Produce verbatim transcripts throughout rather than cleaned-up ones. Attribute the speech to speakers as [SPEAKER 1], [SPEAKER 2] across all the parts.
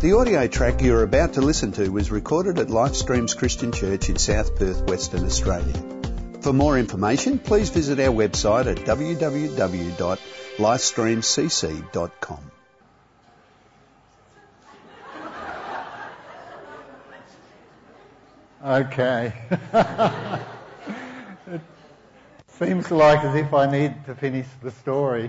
[SPEAKER 1] The audio track you're about to listen to was recorded at Lifestreams Christian Church in South Perth, Western Australia. For more information, please visit our website at w w w dot lifestream c c dot com.
[SPEAKER 2] Okay. It seems like as if I need to finish the story.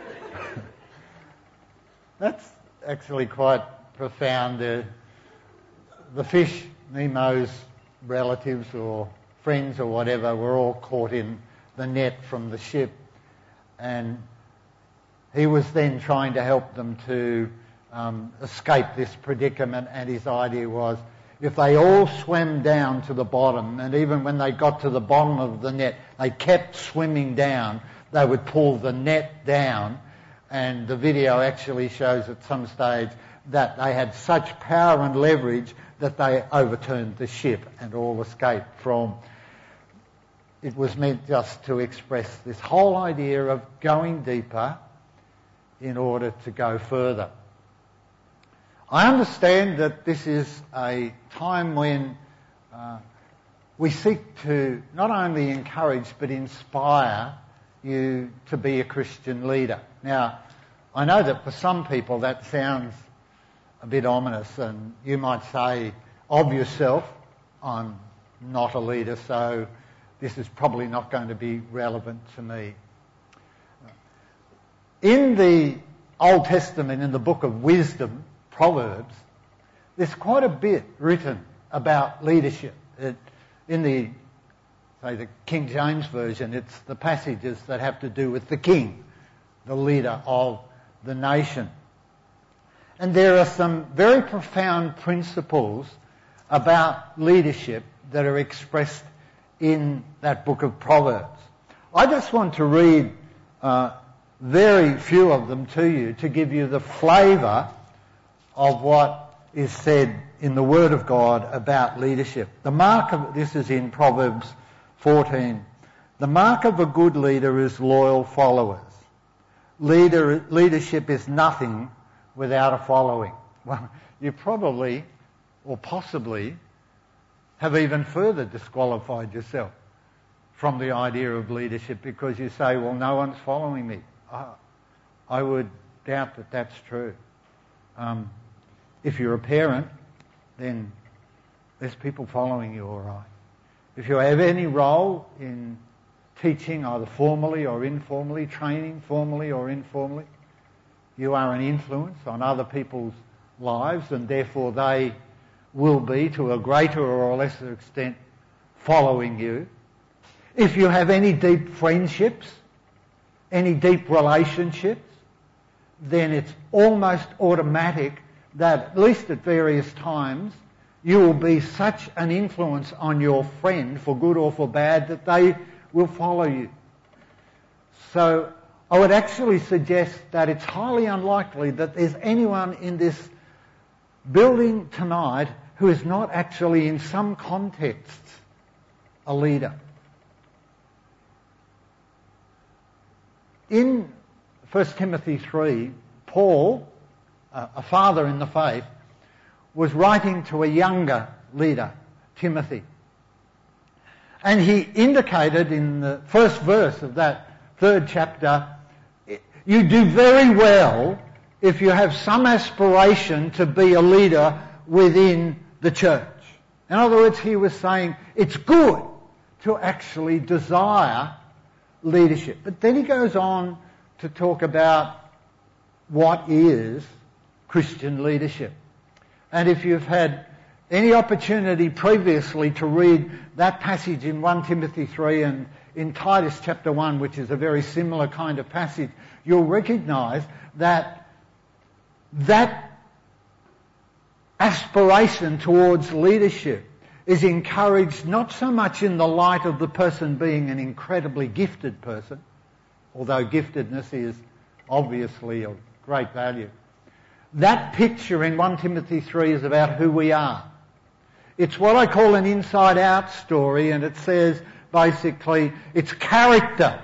[SPEAKER 2] That's actually quite profound. Uh, the fish, Nemo's relatives or friends or whatever, were all caught in the net from the ship, and he was then trying to help them to um, escape this predicament, and his idea was if they all swam down to the bottom, and even when they got to the bottom of the net, they kept swimming down, they would pull the net down, and the video actually shows at some stage that they had such power and leverage that they overturned the ship and all escaped from. It was meant just to express this whole idea of going deeper in order to go further. I understand that this is a time when uh, we seek to not only encourage but inspire you to be a Christian leader. Now, I know that for some people that sounds a bit ominous, and you might say of yourself, I'm not a leader, so this is probably not going to be relevant to me. In the Old Testament, in the book of wisdom, Proverbs, there's quite a bit written about leadership. It, in the, say, the King James Version, it's the passages that have to do with the king, the leader of the nation. And there are some very profound principles about leadership that are expressed in that book of Proverbs. I just want to read uh, very few of them to you to give you the flavour of what is said in the Word of God about leadership. The mark of, this is in Proverbs fourteen, the mark of a good leader is loyal followers. Leader, leadership is nothing without a following. Well, you probably, or possibly, have even further disqualified yourself from the idea of leadership because you say, well, no one's following me. I, I would doubt that that's true. Um, if you're a parent, then there's people following you all right. If you have any role in teaching, either formally or informally, training formally or informally, you are an influence on other people's lives, and therefore they will be, to a greater or a lesser extent, following you. If you have any deep friendships, any deep relationships, then it's almost automatic that, at least at various times, you will be such an influence on your friend, for good or for bad, that they will follow you. So I would actually suggest that it's highly unlikely that there's anyone in this building tonight who is not actually in some context a leader. In First Timothy three, Paul, a father in the faith, was writing to a younger leader, Timothy. And he indicated in the first verse of that third chapter, you do very well if you have some aspiration to be a leader within the church. In other words, he was saying it's good to actually desire leadership. But then he goes on to talk about what is Christian leadership. And if you've had any opportunity previously to read that passage in First Timothy three and in Titus chapter one, which is a very similar kind of passage, you'll recognise that that aspiration towards leadership is encouraged not so much in the light of the person being an incredibly gifted person, although giftedness is obviously of great value. That picture in First Timothy three is about who we are. It's what I call an inside-out story, and it says basically it's character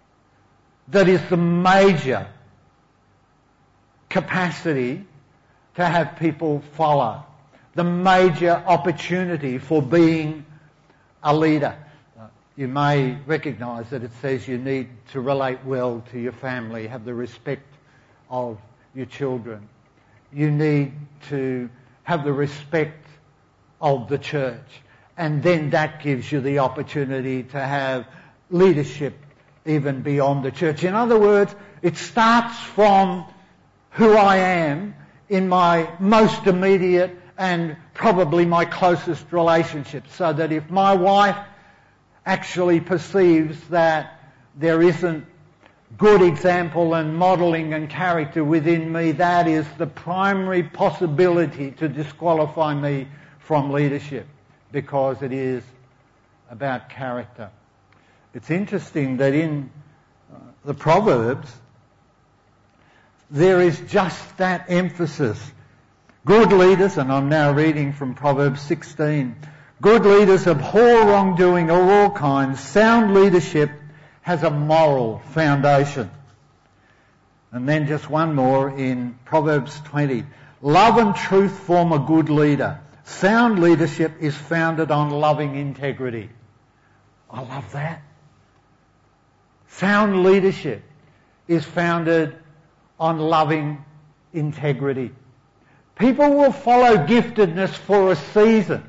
[SPEAKER 2] that is the major capacity to have people follow. The major opportunity for being a leader. You may recognise that it says you need to relate well to your family, have the respect of your children. You need to have the respect of the church. And then that gives you the opportunity to have leadership even beyond the church. In other words, it starts from who I am in my most immediate and probably my closest relationships, so that if my wife actually perceives that there isn't good example and modelling and character within me, that is the primary possibility to disqualify me from leadership, because it is about character. It's interesting that in uh, the Proverbs there is just that emphasis. Good leaders, and I'm now reading from Proverbs sixteen, good leaders abhor wrongdoing of all kinds. Sound leadership has a moral foundation. And then just one more in Proverbs twenty. Love and truth form a good leader. Sound leadership is founded on loving integrity. I love that. Sound leadership is founded on loving integrity. People will follow giftedness for a season.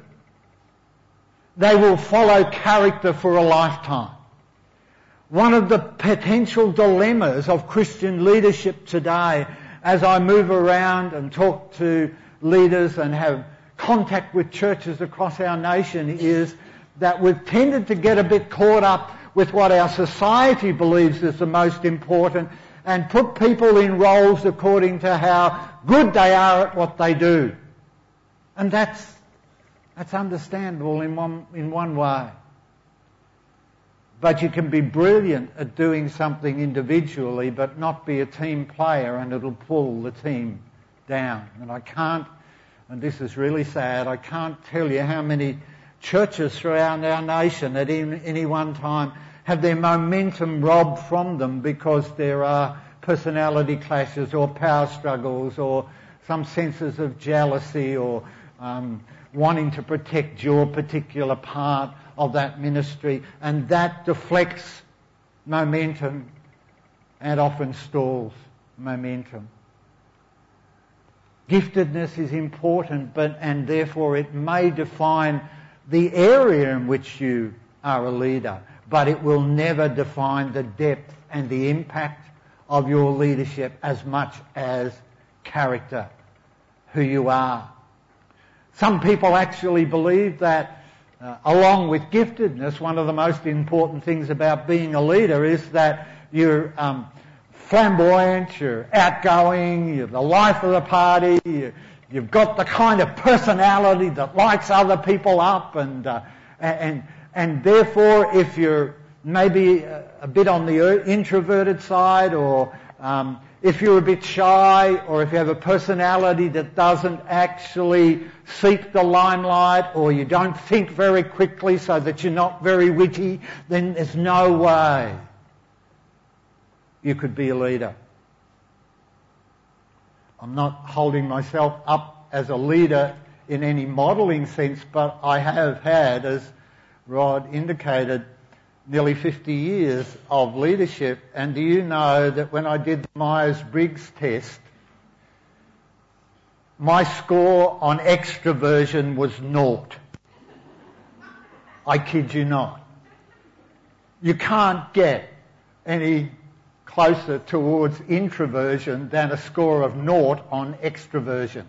[SPEAKER 2] They will follow character for a lifetime. One of the potential dilemmas of Christian leadership today, as I move around and talk to leaders and have contact with churches across our nation, is that we've tended to get a bit caught up with what our society believes is the most important and put people in roles according to how good they are at what they do. And that's that's understandable in one in one way. But you can be brilliant at doing something individually but not be a team player, and it'll pull the team down. And I can't, and this is really sad, I can't tell you how many churches throughout our nation at any one time have their momentum robbed from them because there are personality clashes or power struggles or some senses of jealousy or um, wanting to protect your particular part of that ministry, and that deflects momentum and often stalls momentum. Giftedness is important, but and therefore it may define the area in which you are a leader, but it will never define the depth and the impact of your leadership as much as character, who you are. Some people actually believe that uh, along with giftedness, one of the most important things about being a leader is that you're um, flamboyant, you're outgoing, you're the life of the party, you, you've got the kind of personality that lights other people up, and uh, and and therefore if you're maybe a, a bit on the introverted side, or um, if you're a bit shy, or if you have a personality that doesn't actually seek the limelight, or you don't think very quickly so that you're not very witty, then there's no way you could be a leader. I'm not holding myself up as a leader in any modelling sense, but I have had, as Rod indicated, nearly fifty years of leadership. And do you know that when I did the Myers-Briggs test, my score on extroversion was naught. I kid you not. You can't get any closer towards introversion than a score of naught on extroversion.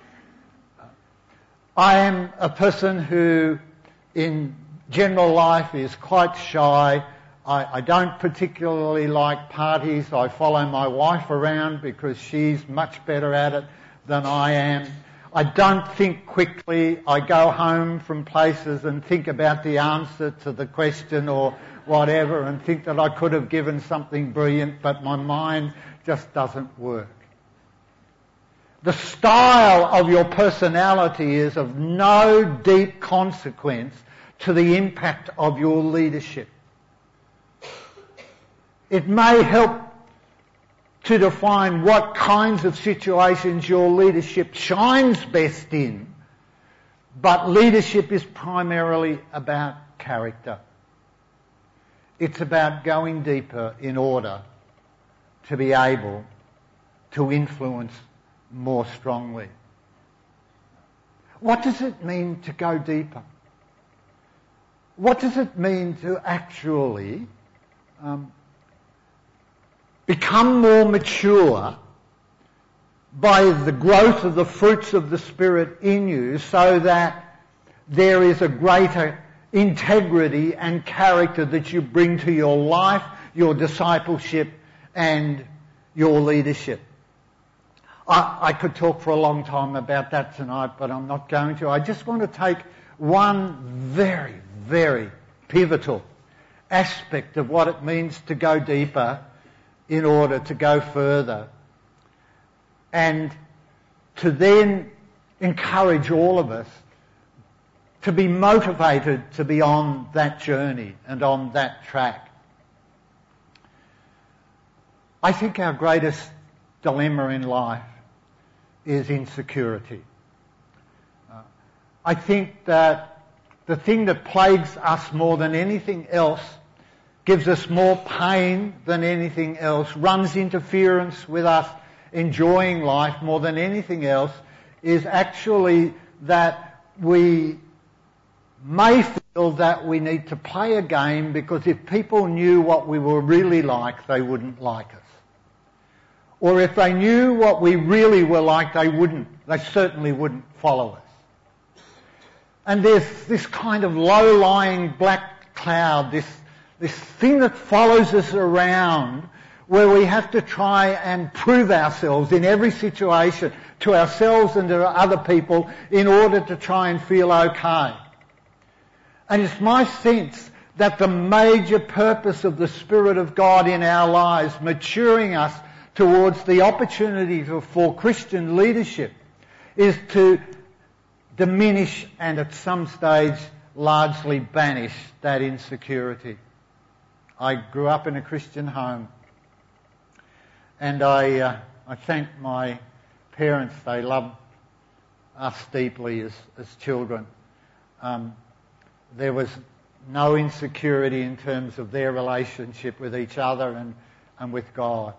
[SPEAKER 2] I am a person who in general life is quite shy. I, I don't particularly like parties. I follow my wife around because she's much better at it than I am. I don't think quickly. I go home from places and think about the answer to the question or whatever and think that I could have given something brilliant, but my mind just doesn't work. The style of your personality is of no deep consequence to the impact of your leadership. It may help to define what kinds of situations your leadership shines best in, but leadership is primarily about character. It's about going deeper in order to be able to influence more strongly. What does it mean to go deeper? What does it mean to actually um, become more mature by the growth of the fruits of the Spirit in you, so that there is a greater integrity and character that you bring to your life, your discipleship and your leadership? I, I could talk for a long time about that tonight, but I'm not going to. I just want to take one very, very pivotal aspect of what it means to go deeper in order to go further, and to then encourage all of us to be motivated to be on that journey and on that track. I think our greatest dilemma in life is insecurity. Uh, I think that the thing that plagues us more than anything else, gives us more pain than anything else, runs interference with us enjoying life more than anything else, is actually that we may feel that we need to play a game because if people knew what we were really like, they wouldn't like us. Or if they knew what we really were like, they wouldn't, they certainly wouldn't follow us. And there's this kind of low-lying black cloud, this, this thing that follows us around, where we have to try and prove ourselves in every situation to ourselves and to other people in order to try and feel okay. And it's my sense that the major purpose of the Spirit of God in our lives, maturing us towards the opportunity for, for Christian leadership, is to diminish and at some stage largely banish that insecurity. I grew up in a Christian home, and I uh, I thank my parents. They loved us deeply as, as children. Um, there was no insecurity in terms of their relationship with each other and, and with God.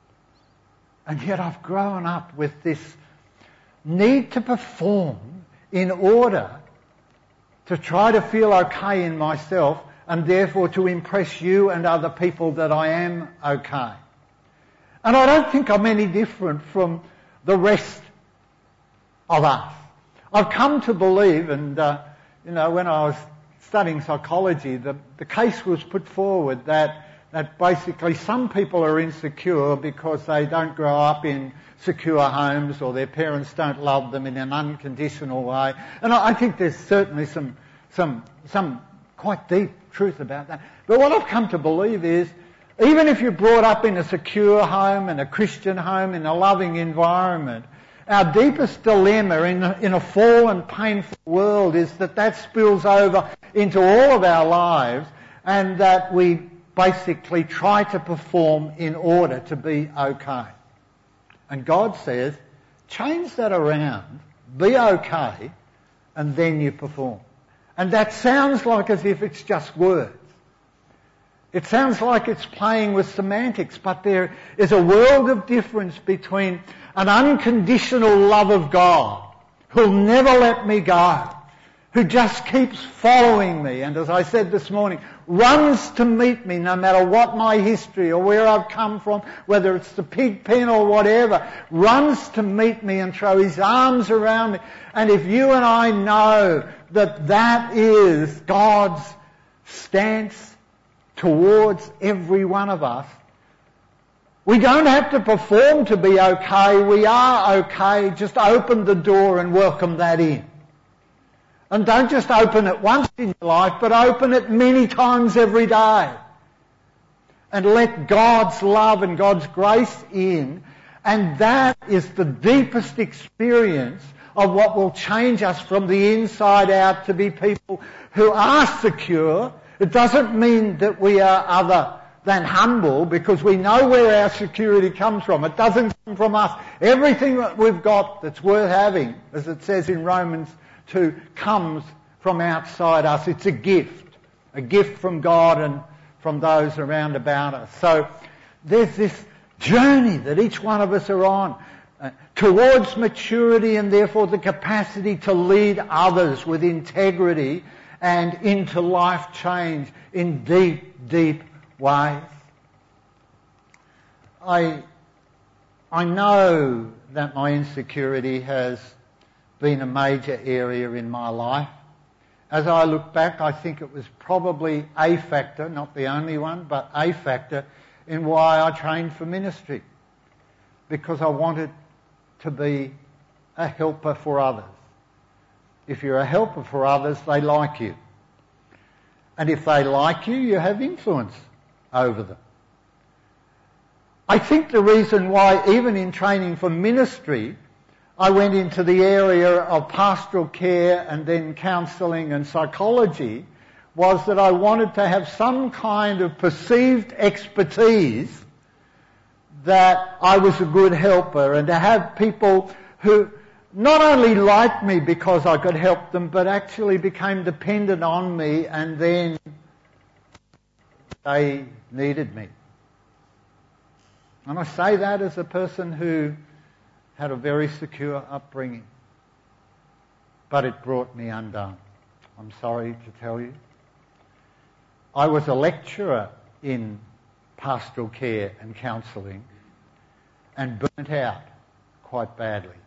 [SPEAKER 2] And yet I've grown up with this need to perform in order to try to feel okay in myself, and therefore to impress you and other people that I am okay. And I don't think I'm any different from the rest of us. I've come to believe, and uh, you know, when I was studying psychology, the, the case was put forward that that basically some people are insecure because they don't grow up in secure homes, or their parents don't love them in an unconditional way. And I, I think there's certainly some some some quite deep truth about that. But what I've come to believe is, even if you're brought up in a secure home, in a Christian home, in a loving environment, our deepest dilemma in a, in a fallen, painful world is that that spills over into all of our lives, and that we basically try to perform in order to be okay. And God says, change that around, be okay, and then you perform. And that sounds like as if it's just words. It sounds like it's playing with semantics, but there is a world of difference between an unconditional love of God, who'll never let me go, who just keeps following me, and as I said this morning, runs to meet me no matter what my history or where I've come from, whether it's the pig pen or whatever, runs to meet me and throw his arms around me. And if you and I know that that is God's stance towards every one of us, we don't have to perform to be okay. We are okay. Just open the door and welcome that in. And don't just open it once in your life, but open it many times every day. And let God's love and God's grace in. And that is the deepest experience of what will change us from the inside out to be people who are secure. It doesn't mean that we are other than humble, because we know where our security comes from. It doesn't come from us. Everything that we've got that's worth having, as it says in Romans two, comes from outside us. It's a gift, a gift from God and from those around about us. So there's this journey that each one of us are on uh, towards maturity, and therefore the capacity to lead others with integrity and into life change in deep, deep ways. I, I know that my insecurity has been a major area in my life. As I look back, I think it was probably a factor, not the only one, but a factor in why I trained for ministry. Because I wanted to be a helper for others. If you're a helper for others, they like you. And if they like you, you have influence over them. I think the reason why, even in training for ministry, I went into the area of pastoral care and then counselling and psychology was that I wanted to have some kind of perceived expertise that I was a good helper, and to have people who not only liked me because I could help them, but actually became dependent on me, and then they needed me. And I say that as a person who had a very secure upbringing. But it brought me undone, I'm sorry to tell you. I was a lecturer in pastoral care and counselling and burnt out quite badly.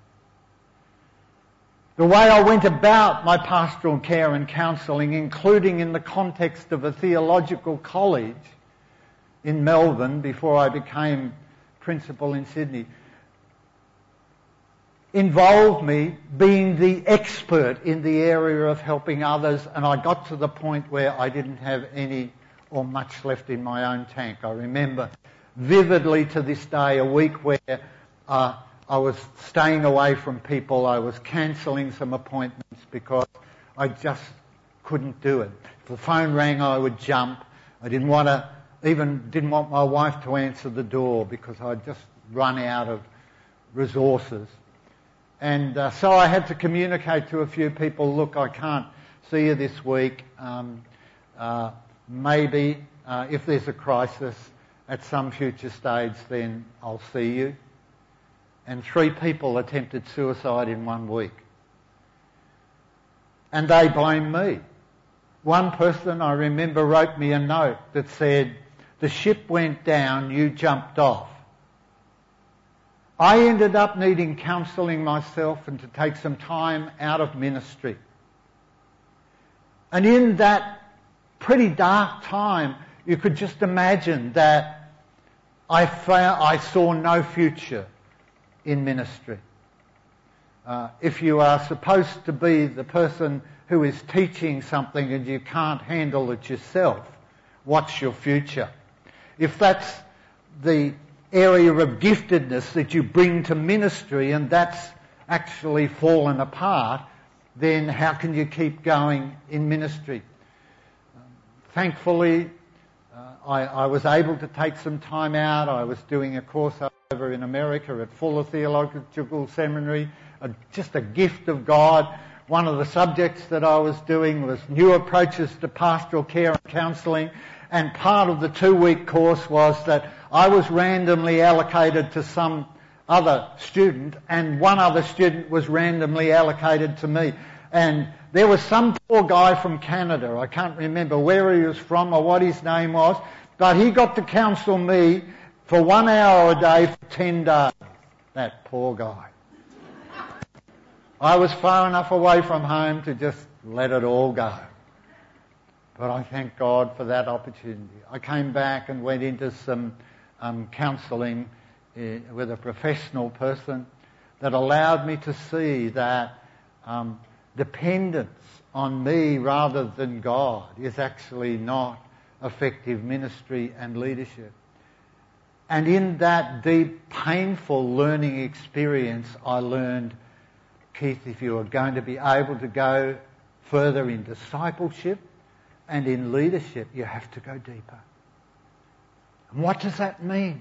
[SPEAKER 2] The way I went about my pastoral care and counselling, including in the context of a theological college in Melbourne before I became principal in Sydney, involved me being the expert in the area of helping others, and I got to the point where I didn't have any or much left in my own tank. I remember vividly to this day a week where uh, I was staying away from people. I was cancelling some appointments because I just couldn't do it. If the phone rang, I would jump. I didn't want to, even didn't want my wife to answer the door because I'd just run out of resources. And uh, so I had to communicate to a few people, look, I can't see you this week. Um, uh, maybe uh, if there's a crisis at some future stage, then I'll see you. And three people attempted suicide in one week. And they blamed me. One person, I remember, wrote me a note that said, the ship went down, you jumped off. I ended up needing counselling myself and to take some time out of ministry. And in that pretty dark time, you could just imagine that I found, I saw no future in ministry. Uh, if you are supposed to be the person who is teaching something and you can't handle it yourself, what's your future? If that's the area of giftedness that you bring to ministry and that's actually fallen apart, then how can you keep going in ministry? Um, thankfully, uh, I, I was able to take some time out. I was doing a course over in America at Fuller Theological Seminary, uh, just a gift of God. One of the subjects that I was doing was new approaches to pastoral care and counselling, and part of the two-week course was that I was randomly allocated to some other student, and one other student was randomly allocated to me. And there was some poor guy from Canada. I can't remember where he was from or what his name was, but he got to counsel me for one hour a day for ten days. That poor guy. I was far enough away from home to just let it all go. But I thank God for that opportunity. I came back and went into some um, counselling uh, with a professional person that allowed me to see that um, dependence on me rather than God is actually not effective ministry and leadership. And in that deep, painful learning experience, I learned, Keith, if you are going to be able to go further in discipleship and in leadership, you have to go deeper. And what does that mean?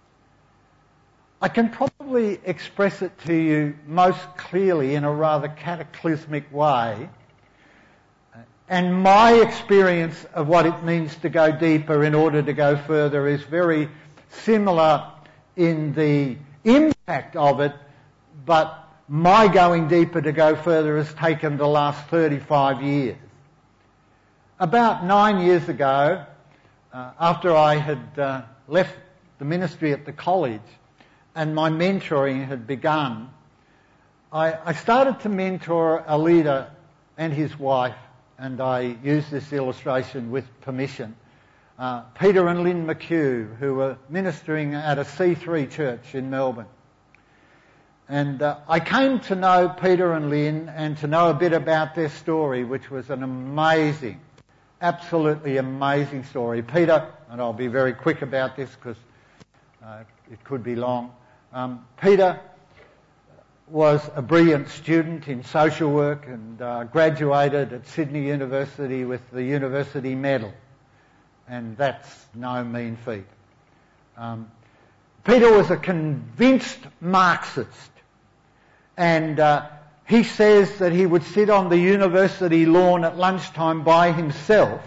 [SPEAKER 2] I can probably express it to you most clearly in a rather cataclysmic way. And my experience of what it means to go deeper in order to go further is very similar in the impact of it, but my going deeper to go further has taken the last thirty-five years. About nine years ago, uh, after I had uh, left the ministry at the college and my mentoring had begun, I, I started to mentor a leader and his wife, and I use this illustration with permission, uh, Peter and Lynn McHugh, who were ministering at a C three church in Melbourne. And uh, I came to know Peter and Lynn and to know a bit about their story, which was an amazing, absolutely amazing story. Peter, and I'll be very quick about this because uh, it could be long. Um, Peter was a brilliant student in social work and uh, graduated at Sydney University with the University Medal. And that's no mean feat. Um, Peter was a convinced Marxist. And uh, he says that he would sit on the university lawn at lunchtime by himself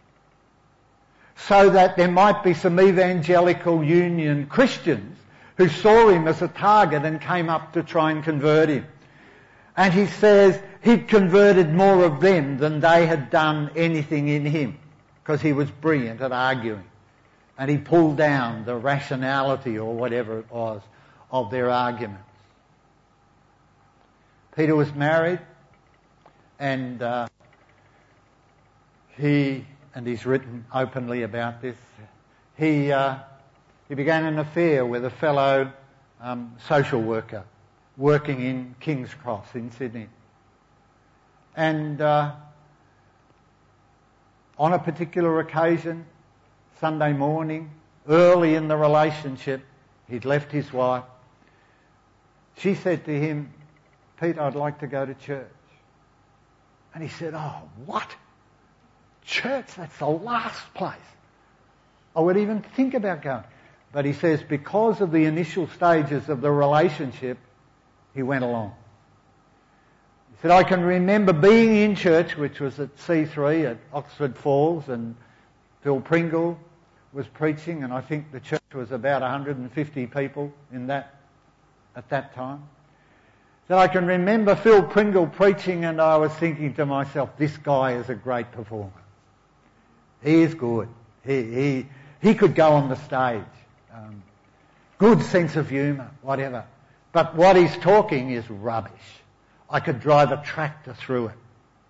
[SPEAKER 2] so that there might be some evangelical union Christians who saw him as a target and came up to try and convert him. And he says he'd converted more of them than they had done anything in him because he was brilliant at arguing. And he pulled down the rationality or whatever it was of their arguments. Peter was married and uh, he, and he's written openly about this, he uh, he began an affair with a fellow um, social worker working in King's Cross in Sydney. And uh, on a particular occasion, Sunday morning, early in the relationship, he'd left his wife. She said to him, "Peter, I'd like to go to church." And he said, "Oh, what? Church? That's the last place I would even think about going." But he says because of the initial stages of the relationship, he went along. He said, "I can remember being in church," which was at C three at Oxford Falls, and Phil Pringle was preaching, and I think the church was about one hundred fifty people in that at that time. So I can remember Phil Pringle preaching, and I was thinking to myself, this guy is a great performer. He is good. He he he could go on the stage. Um, good sense of humour, whatever. But what he's talking is rubbish. I could drive a tractor through it.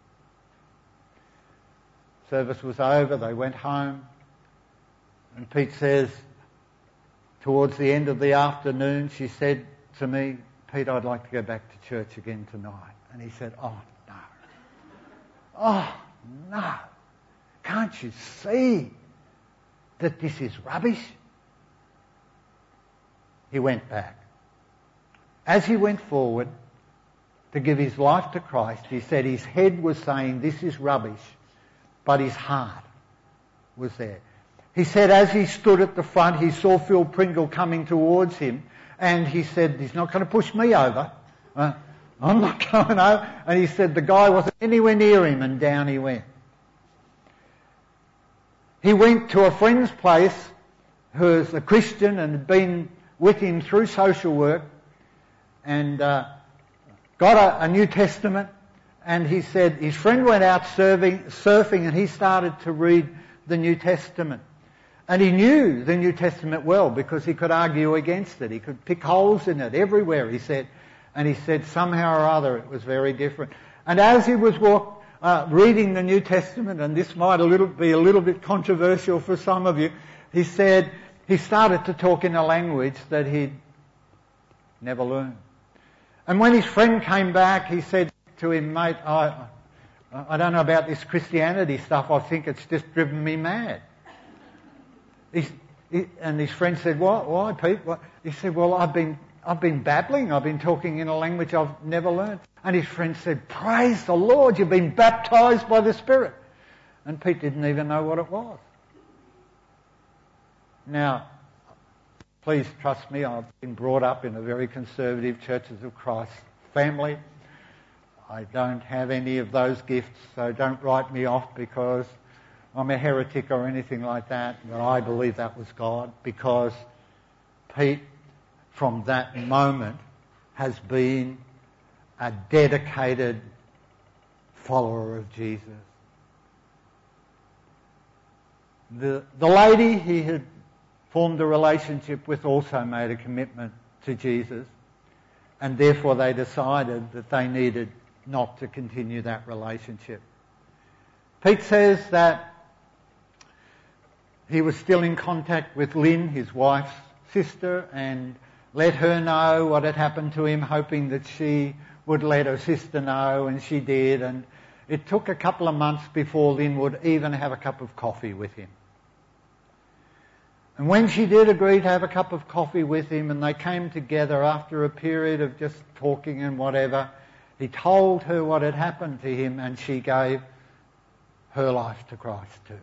[SPEAKER 2] Service was over, they went home, and Pete says, towards the end of the afternoon, she said to me, "Pete, I'd like to go back to church again tonight." And he said, "Oh, no. Oh, no. Can't you see that this is rubbish?" He went back. As he went forward to give his life to Christ, he said his head was saying, "This is rubbish," but his heart was there. He said as he stood at the front, he saw Phil Pringle coming towards him, and he said, "He's not going to push me over. Uh, I'm not going over." And he said the guy wasn't anywhere near him, and down he went. He went to a friend's place who was a Christian and had been with him through social work, and uh, got a, a New Testament. And he said his friend went out surfing, surfing and he started to read the New Testament. And he knew the New Testament well because he could argue against it. He could pick holes in it everywhere, he said. And he said somehow or other it was very different. And as he was walk, uh, reading the New Testament, and this might a little, be a little bit controversial for some of you, he said he started to talk in a language that he'd never learned. And when his friend came back, he said to him, "Mate, I, I don't know about this Christianity stuff. I think it's just driven me mad." He's, he, and his friend said, "Why, why Pete?" What? He said, "Well, I've been, I've been babbling. I've been talking in a language I've never learned." And his friend said, "Praise the Lord, you've been baptised by the Spirit." And Pete didn't even know what it was. Now, please trust me, I've been brought up in a very conservative Churches of Christ family. I don't have any of those gifts, so don't write me off because I'm a heretic or anything like that. But I believe that was God, because Pete, from that moment, has been a dedicated follower of Jesus. The, the lady he had formed a relationship with also made a commitment to Jesus, and therefore they decided that they needed not to continue that relationship. Pete says that he was still in contact with Lynn, his wife's sister, and let her know what had happened to him, hoping that she would let her sister know, and she did. And it took a couple of months before Lynn would even have a cup of coffee with him. And when she did agree to have a cup of coffee with him, and they came together after a period of just talking and whatever, he told her what had happened to him, and she gave her life to Christ too.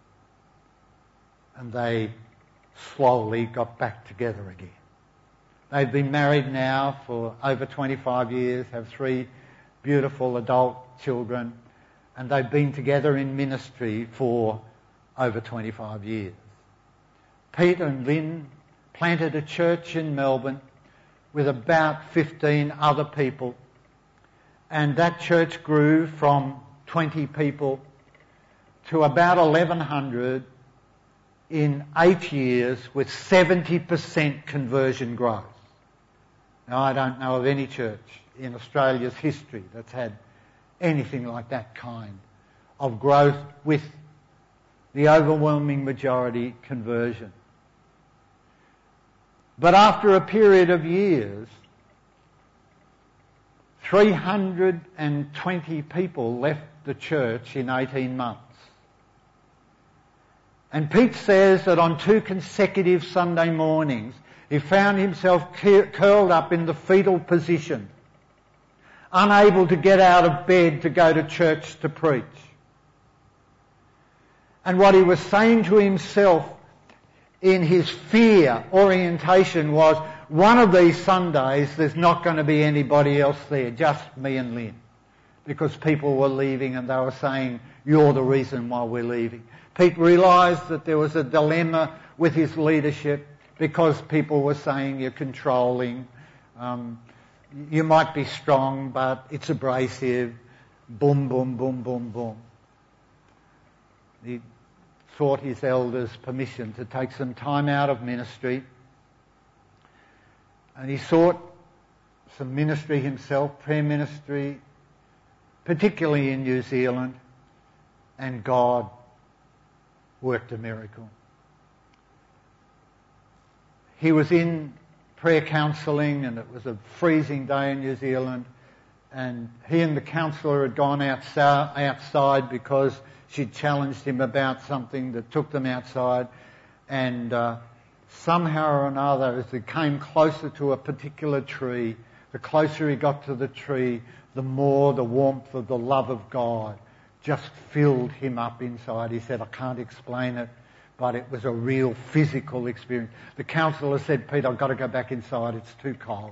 [SPEAKER 2] And they slowly got back together again. They've been married now for over twenty-five years, have three beautiful adult children, and they've been together in ministry for over twenty-five years. Pete and Lynn planted a church in Melbourne with about fifteen other people, and that church grew from twenty people to about eleven hundred in eight years with seventy percent conversion growth. Now, I don't know of any church in Australia's history that's had anything like that kind of growth with the overwhelming majority conversion. But after a period of years, three hundred twenty people left the church in eighteen months. And Pete says that on two consecutive Sunday mornings, he found himself curled up in the fetal position, unable to get out of bed to go to church to preach. And what he was saying to himself in his fear orientation was, one of these Sundays there's not going to be anybody else there, just me and Lynn. Because people were leaving and they were saying, you're the reason why we're leaving. Pete realised that there was a dilemma with his leadership because people were saying you're controlling, um, you might be strong but it's abrasive, boom, boom, boom, boom, boom. He sought his elders' permission to take some time out of ministry, and he sought some ministry himself, prayer ministry, particularly in New Zealand, and God worked a miracle. He was in prayer counselling, and it was a freezing day in New Zealand, and he and the counsellor had gone outside because she'd challenged him about something that took them outside, and uh, somehow or another, as he came closer to a particular tree, the closer he got to the tree, the more the warmth of the love of God just filled him up inside. He said, I can't explain it, but it was a real physical experience. The counsellor said, Pete, I've got to go back inside, it's too cold.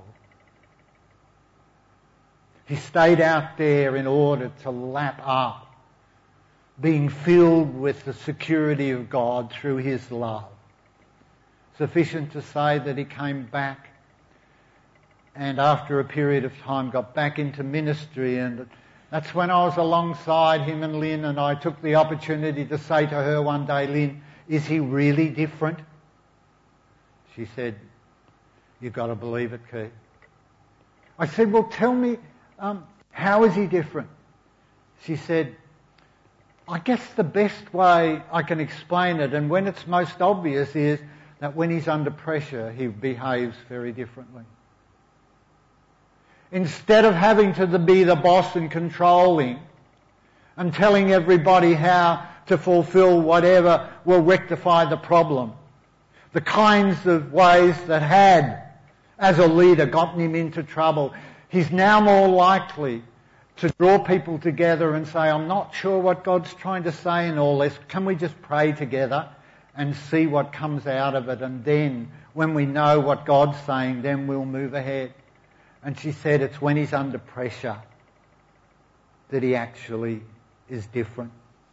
[SPEAKER 2] He stayed out there in order to lap up, being filled with the security of God through his love. Sufficient to say that he came back, and after a period of time got back into ministry, and that's when I was alongside him and Lynn, and I took the opportunity to say to her one day, Lynn, is he really different? She said, you've got to believe it, Keith. I said, well, tell me, um, how is he different? She said, I guess the best way I can explain it, and when it's most obvious, is that when he's under pressure, he behaves very differently. Instead of having to be the boss and controlling and telling everybody how to fulfill whatever will rectify the problem, the kinds of ways that had, as a leader, gotten him into trouble, he's now more likely to draw people together and say, I'm not sure what God's trying to say in all this. Can we just pray together? and see what comes out of it, and then when we know what God's saying, then we'll move ahead. And she said it's when he's under pressure that he actually is different.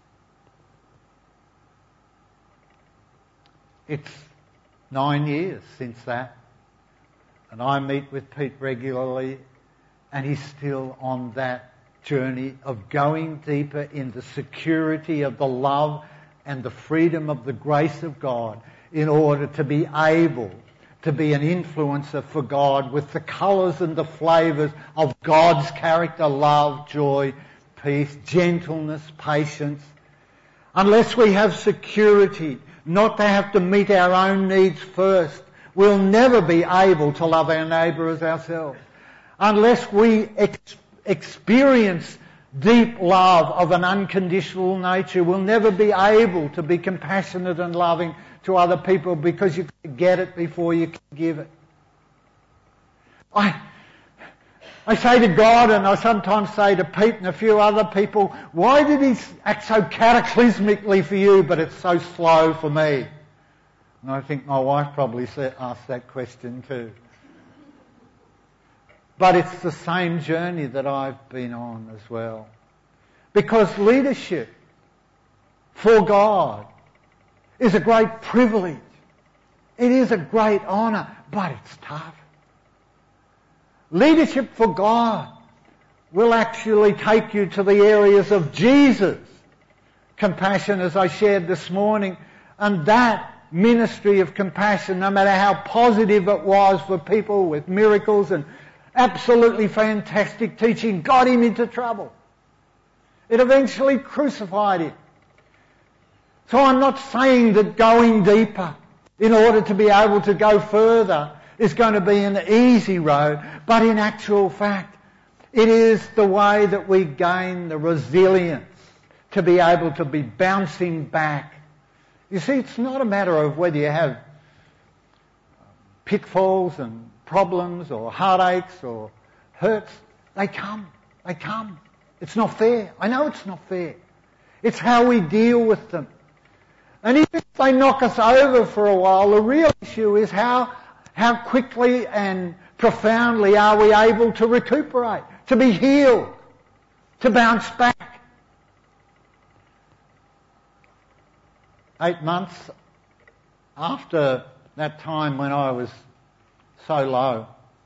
[SPEAKER 2] It's nine years since that, and I meet with Pete regularly, and he's still on that journey of going deeper in the security of the love and the freedom of the grace of God in order to be able to be an influencer for God with the colours and the flavours of God's character, love, joy, peace, gentleness, patience. Unless we have security, not to have to meet our own needs first, we'll never be able to love our neighbour as ourselves. Unless we ex- experience deep love of an unconditional nature, we'll never be able to be compassionate and loving to other people, because you can get it before you can give it. I, I say to God, and I sometimes say to Pete and a few other people, why did he act so cataclysmically for you, but it's so slow for me? And I think my wife probably asked that question too. But it's the same journey that I've been on as well. Because leadership for God is a great privilege. It is a great honour, but it's tough. Leadership for God will actually take you to the areas of Jesus. Compassion, as I shared this morning, and that ministry of compassion, no matter how positive it was for people with miracles and absolutely fantastic teaching, got him into trouble. It eventually crucified him. So I'm not saying that going deeper in order to be able to go further is going to be an easy road, but in actual fact, it is the way that we gain the resilience to be able to be bouncing back. You see, it's not a matter of whether you have pitfalls and problems or heartaches or hurts. They come. They come. It's not fair. I know it's not fair. It's how we deal with them. And even if they knock us over for a while, the real issue is how, how quickly and profoundly are we able to recuperate, to be healed, to bounce back. Eight months after that time when I was so low,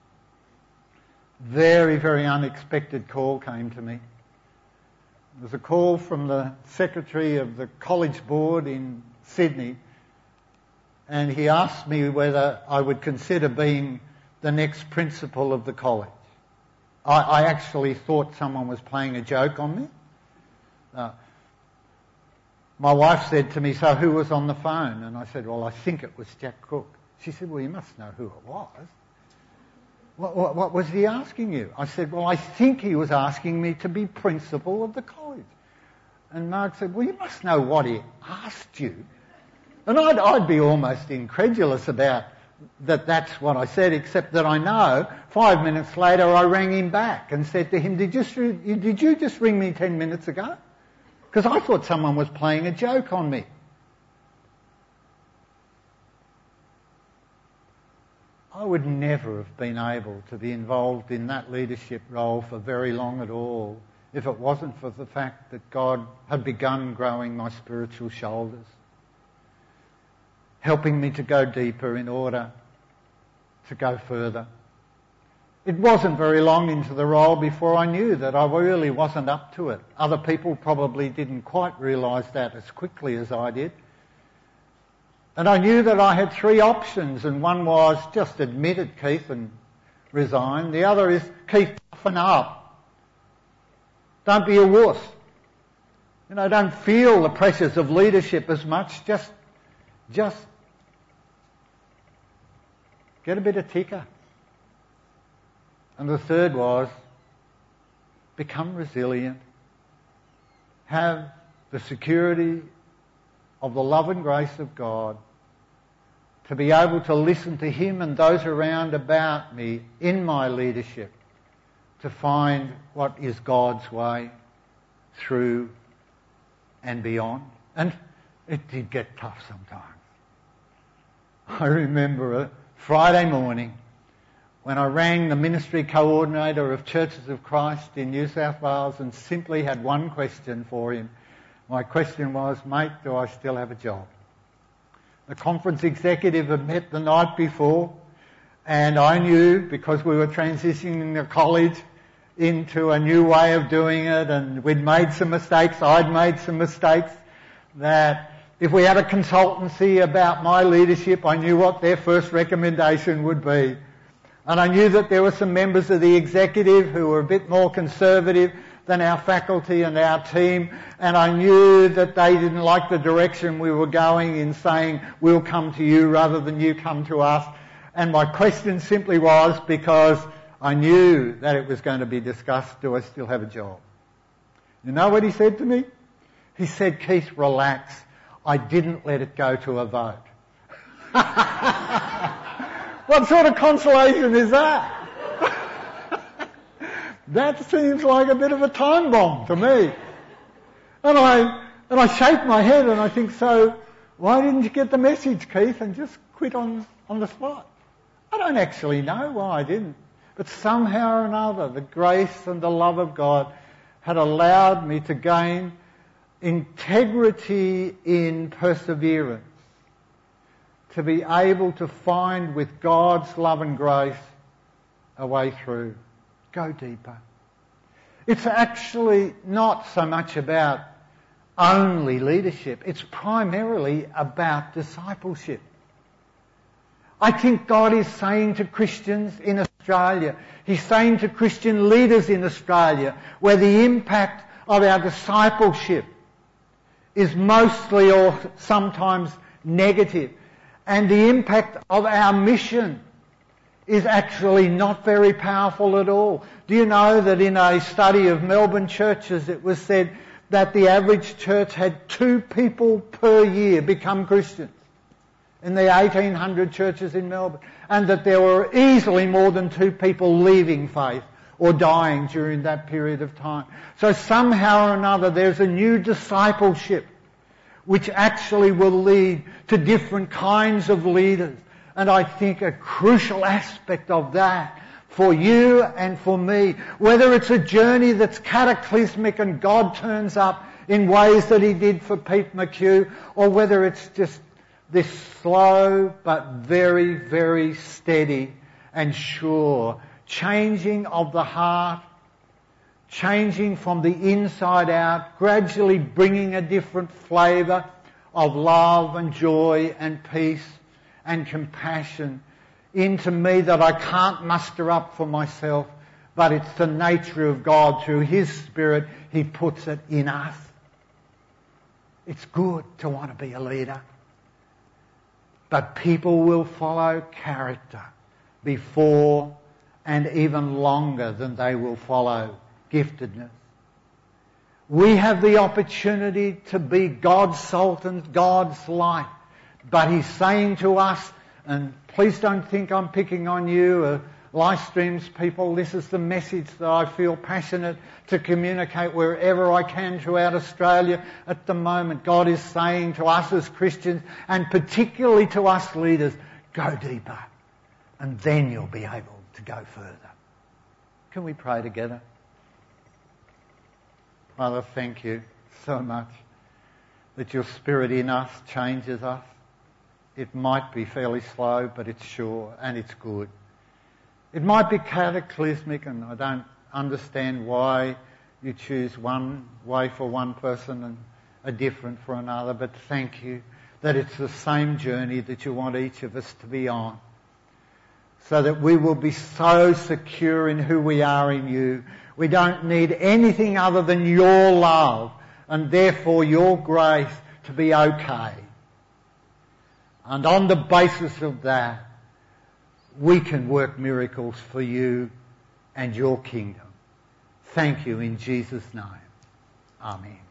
[SPEAKER 2] very, very unexpected call came to me. It was a call from the secretary of the college board in Sydney, and he asked me whether I would consider being the next principal of the college. I, I actually thought someone was playing a joke on me. Uh, my wife said to me, so who was on the phone? And I said, well, I think it was Jack Cook. She said, well, you must know who it was. What, what, what was he asking you? I said, well, I think he was asking me to be principal of the college. And Mark said, well, you must know what he asked you. And I'd, I'd be almost incredulous about that that's what I said, except that I know five minutes later I rang him back and said to him, did you, did you just ring me ten minutes ago? Because I thought someone was playing a joke on me. I would never have been able to be involved in that leadership role for very long at all if it wasn't for the fact that God had begun growing my spiritual shoulders, helping me to go deeper in order to go further. It wasn't very long into the role before I knew that I really wasn't up to it. Other people probably didn't quite realise that as quickly as I did. And I knew that I had three options, and one was just admit it, Keith, and resign. The other is, Keith, toughen up. Don't be a wuss. You know, don't feel the pressures of leadership as much. Just, just get a bit of ticker. And the third was, become resilient. Have the security of the love and grace of God, to be able to listen to him and those around about me in my leadership, to find what is God's way through and beyond. And it did get tough sometimes. I remember a Friday morning when I rang the ministry coordinator of Churches of Christ in New South Wales and simply had one question for him. My question was, mate, do I still have a job? The conference executive had met the night before, and I knew, because we were transitioning the college into a new way of doing it, and we'd made some mistakes, I'd made some mistakes, that if we had a consultancy about my leadership, I knew what their first recommendation would be. And I knew that there were some members of the executive who were a bit more conservative than our faculty and our team, and I knew that they didn't like the direction we were going in saying, we'll come to you rather than you come to us. And my question simply was, because I knew that it was going to be discussed, do I still have a job? You know what he said to me? He said, Keith, relax. I didn't let it go to a vote. What sort of consolation is that? That seems like a bit of a time bomb to me. And I, and I shake my head and I think, so why didn't you get the message, Keith, and just quit on, on the spot? I don't actually know why I didn't. But somehow or another, the grace and the love of God had allowed me to gain integrity in perseverance, to be able to find with God's love and grace a way through. Go deeper. It's actually not so much about only leadership. It's primarily about discipleship. I think God is saying to Christians in Australia, He's saying to Christian leaders in Australia, where the impact of our discipleship is mostly or sometimes negative, and the impact of our mission is actually not very powerful at all. Do you know that in a study of Melbourne churches it was said that the average church had two people per year become Christians in the eighteen hundred churches in Melbourne, and that there were easily more than two people leaving faith or dying during that period of time. So somehow or another there's a new discipleship which actually will lead to different kinds of leaders. And I think a crucial aspect of that for you and for me, whether it's a journey that's cataclysmic and God turns up in ways that He did for Pete McHugh, or whether it's just this slow but very, very steady and sure changing of the heart, changing from the inside out, gradually bringing a different flavour of love and joy and peace and compassion into me that I can't muster up for myself, but it's the nature of God. Through His Spirit, He puts it in us. It's good to want to be a leader, but people will follow character before and even longer than they will follow giftedness. We have the opportunity to be God's salt and God's light. But He's saying to us, and please don't think I'm picking on you, uh, live streams people, this is the message that I feel passionate to communicate wherever I can throughout Australia at the moment. God is saying to us as Christians, and particularly to us leaders, go deeper, and then you'll be able to go further. Can we pray together? Father, thank you so much that your Spirit in us changes us. It might be fairly slow, but it's sure and it's good. It might be cataclysmic, and I don't understand why you choose one way for one person and a different for another, but thank you that it's the same journey that you want each of us to be on, so that we will be so secure in who we are in you. We don't need anything other than your love and therefore your grace to be okay. And on the basis of that, we can work miracles for you and your kingdom. Thank you in Jesus' name. Amen.